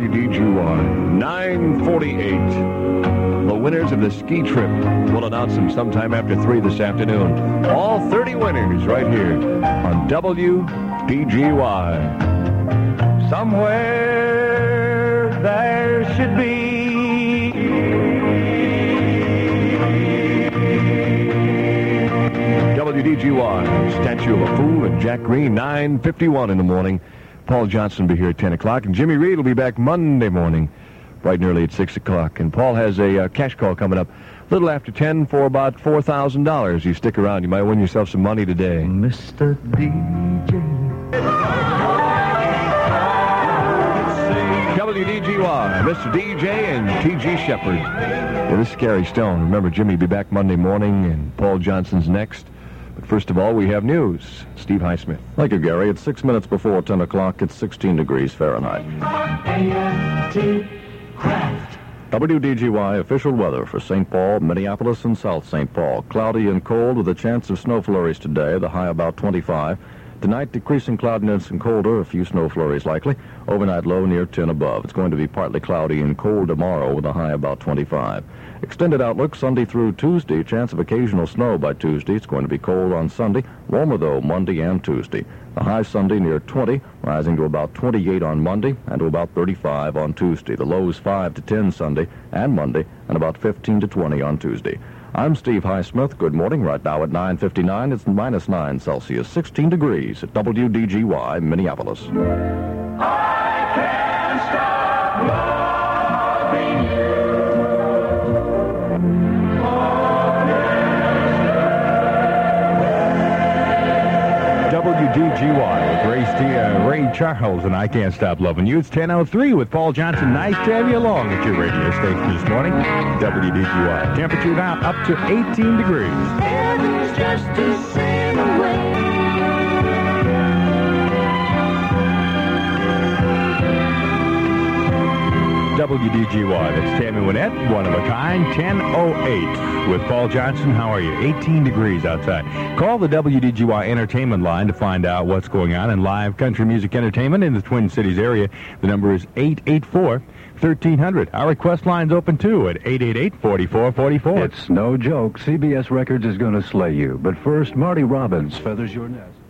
WDGY, 9:48. The winners of the ski trip. We'll announce them sometime after 3 this afternoon. All 30 winners right here on WDGY. Somewhere there should be WDGY, Statue of a Fool and Jack Green, 9:51 in the morning. Paul Johnson will be here at 10 o'clock, and Jimmy Reed will be back Monday morning, bright and early at 6 o'clock. And Paul has a cash call coming up a little after 10 for about $4,000. You stick around, you might win yourself some money today. Mr. DJ. WDGY, Mr. DJ and T.G. Shepard. Well, this is Gary Stone. Remember, Jimmy will be back Monday morning, and Paul Johnson's next. But first of all, we have news. Steve Highsmith. Thank you, Gary. It's 6 minutes before 10 o'clock. It's 16 degrees Fahrenheit. A&T Craft. WDGY official weather for St. Paul, Minneapolis, and South St. Paul. Cloudy and cold with a chance of snow flurries today, the high about 25. Tonight, decreasing cloudiness and colder, a few snow flurries likely. Overnight low near 10 above. It's going to be partly cloudy and cold tomorrow with a high about 25. Extended outlook Sunday through Tuesday. Chance of occasional snow by Tuesday. It's going to be cold on Sunday. Warmer, though, Monday and Tuesday. The high Sunday near 20, rising to about 28 on Monday and to about 35 on Tuesday. The lows 5 to 10 Sunday and Monday and about 15 to 20 on Tuesday. I'm Steve Highsmith. Good morning. Right now at 9:59, it's minus 9 Celsius, 16 degrees at WDGY, Minneapolis. I can't stop loving you. WDGY with Ray Charles and I Can't Stop Loving You. It's 10:03 with Paul Johnson. Nice to have you along at your radio station this morning. WDGY. Temperature now up to 18 degrees. Everything's just the same away. WDGY. That's Tammy Wynette, one of a kind, 10:08 with Paul Johnson. How are you? 18 degrees outside. Call the WDGY Entertainment line to find out what's going on in live country music entertainment in the Twin Cities area. The number is 884-1300. Our request line's open, too, at 888-4444. It's no joke. CBS Records is going to slay you. But first, Marty Robbins feathers your nest.